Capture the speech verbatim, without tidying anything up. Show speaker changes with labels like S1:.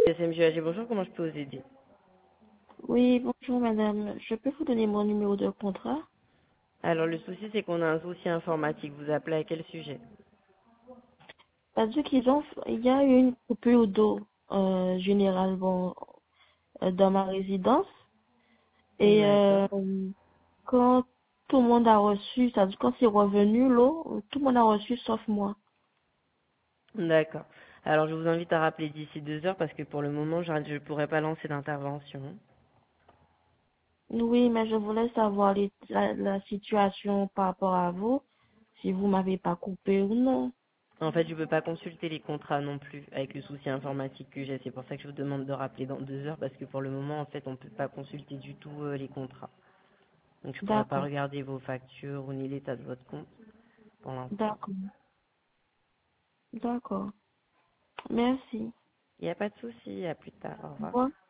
S1: S M G A G, bonjour, comment je peux vous aider?
S2: Oui, bonjour madame. Je peux vous donner mon numéro de contrat?
S1: Alors, le souci, c'est qu'on a un souci informatique. Vous appelez à quel sujet?
S2: Parce qu'ils ont, il y a eu une coupure d'eau euh, généralement euh, dans ma résidence et
S1: D'accord.
S2: euh, quand tout le monde a reçu, ça, quand c'est revenu l'eau, tout le monde a reçu sauf moi.
S1: D'accord. Alors, je vous invite à rappeler d'ici deux heures parce que pour le moment, je ne pourrais pas lancer d'intervention.
S2: Oui, mais je voulais savoir les- la, la situation par rapport à vous, si vous m'avez pas coupé ou non.
S1: En fait, je ne peux pas consulter les contrats non plus avec le souci informatique que j'ai. C'est pour ça que je vous demande de rappeler dans deux heures parce que pour le moment, en fait, on ne peut pas consulter du tout euh, les contrats. Donc, je ne pourrais pas
S2: D'accord,
S1: regarder vos factures ou ni l'état de votre compte pour l'instant.
S2: d'accord, d'accord. Merci.
S1: Il n'y a pas de souci. À plus tard. Au
S2: Au
S1: revoir.
S2: revoir.